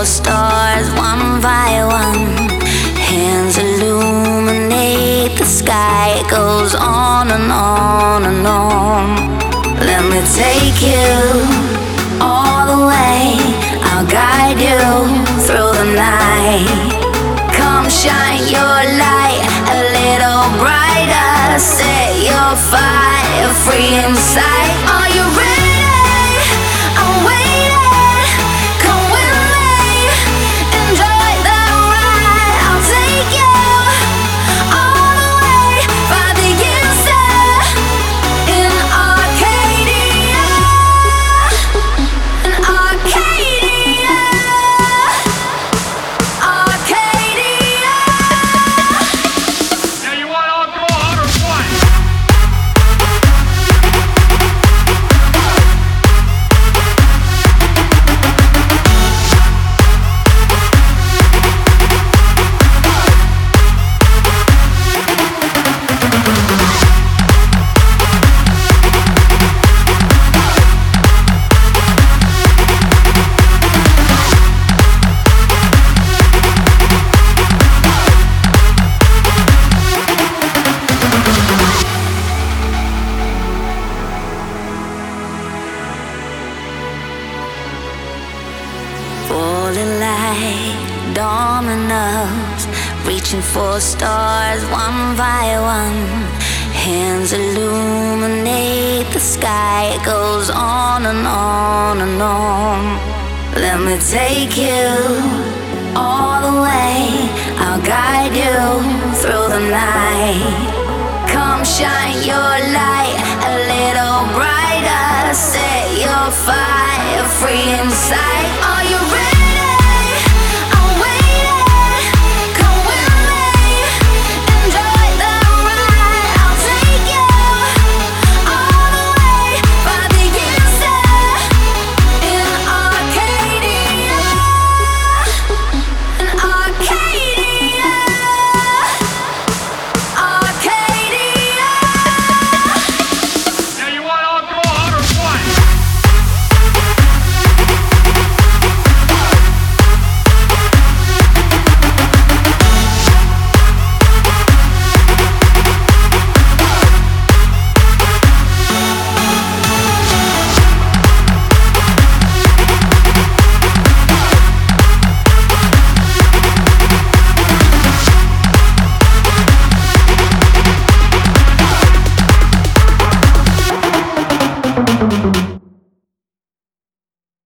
for stars one by one. Hands illuminate the sky. It goes on and on and on. Let me take you all the way. I'll guide you through the night. Come shine your light a little brighter. Set your fire free inside. Are you ready? I'm waiting. Come with me. Enjoy the ride. I'll take you all the way. 5 years there in Arcadia. In Arcadia. Arcadia. Now you want alcohol or what? Falling like dominoes, reaching for stars one by one. Hands illuminate the sky. It goes on and on and on. Let me take you all the way. I'll guide you through the night. Come shine your light a little brighter. Set your fire free inside.